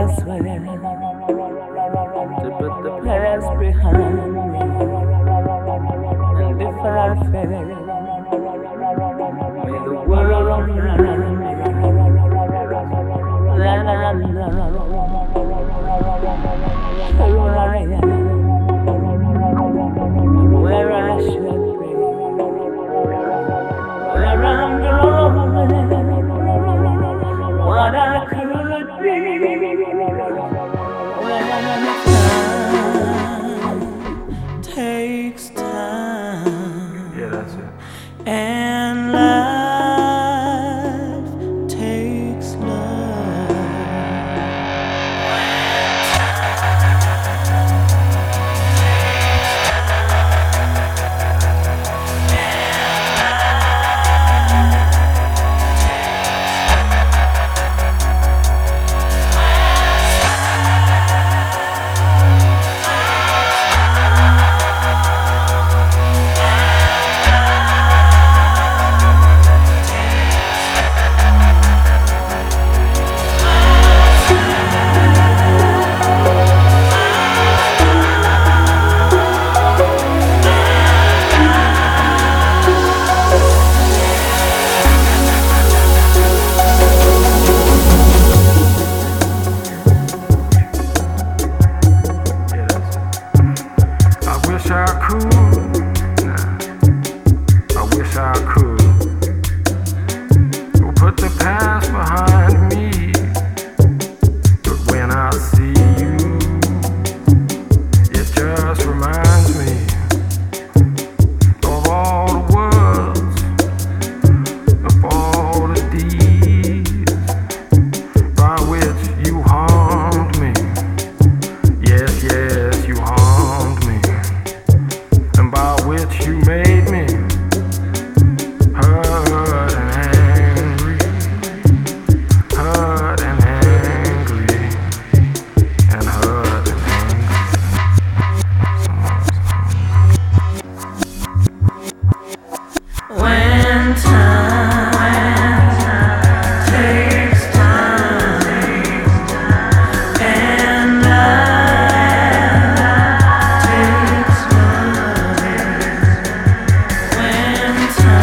I swear to put the past behind me and different faith. May the world around me that I know who I am and where I should be, where I'm going, what I could be. When time takes time, Yeah, that's it. and life takes love. Put the past behind me, but when I see you, it just reminds me of all the words, of all the deeds by which you harmed me. Yes, yes, you harmed me, and by which you made me hurt and angry, hurt and angry, and hurt and angry. When time takes time, and life takes love. When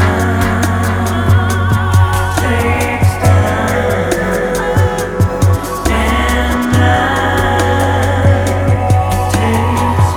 time takes time, and life takes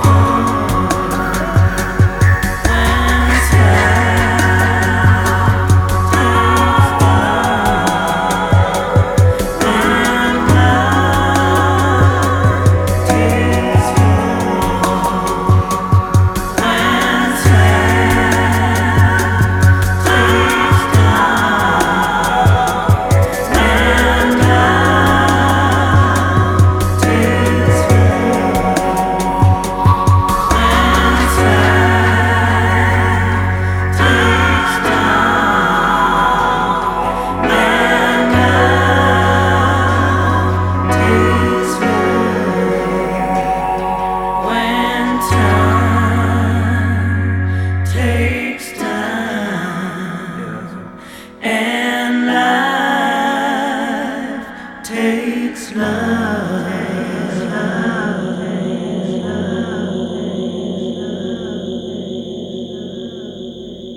and life takes love.